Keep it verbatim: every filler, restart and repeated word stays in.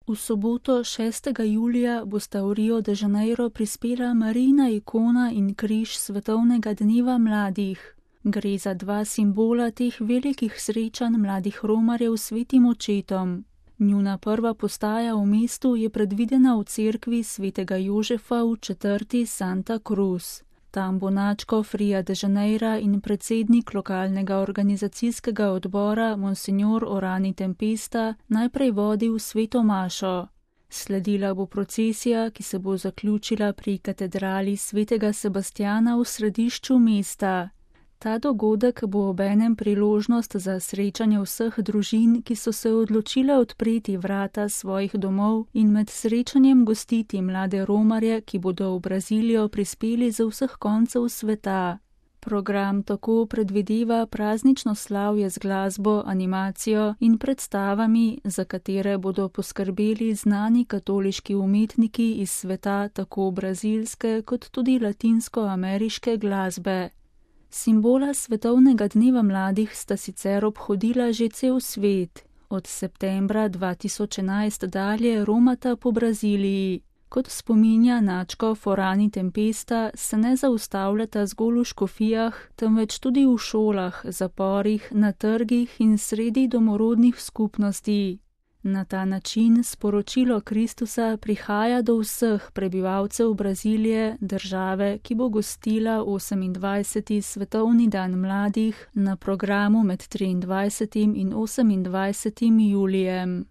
V soboto šestega julija bosta v Rio de Janeiro prispela Marijina ikona in križ svetovnega dneva mladih. Gre za dva simbola teh velikih srečanj mladih romarjev s svetim očetom. Njuna prva postaja v mestu je predvidena v cerkvi svetega Jožefa v četrti Santa Cruz. Tam bo nadškof Ria de Janeira in predsednik lokalnega organizacijskega odbora Monsignor Orani Tempesta najprej vodil sveto mašo. Sledila bo procesija, ki se bo zaključila pri katedrali svetega Sebastjana v središču mesta. Ta dogodek bo obenem priložnost za srečanje vseh družin, ki so se odločile odpreti vrata svojih domov in med srečanjem gostiti mlade romarje, ki bodo v Brazilijo prispeli z vseh koncev sveta. Program tako predvideva praznično slavje z glasbo, animacijo in predstavami, za katere bodo poskrbeli znani katoliški umetniki iz sveta tako brazilske kot tudi latinsko-ameriške glasbe. Simbola svetovnega dneva mladih sta sicer obhodila že cel svet. Od septembra dva tisoč enajst dalje romata po Braziliji. Kot spominja nadškof Orani Tempesta, se ne zaustavljata zgolj v škofijah, temveč tudi v šolah, zaporih, na trgih in sredi domorodnih skupnosti. Na ta način sporočilo Kristusa prihaja do vseh prebivalcev Brazilije, države, ki bo gostila osemindvajseti svetovni dan mladih na programu med triindvajsetim in osemindvajsetim julijem.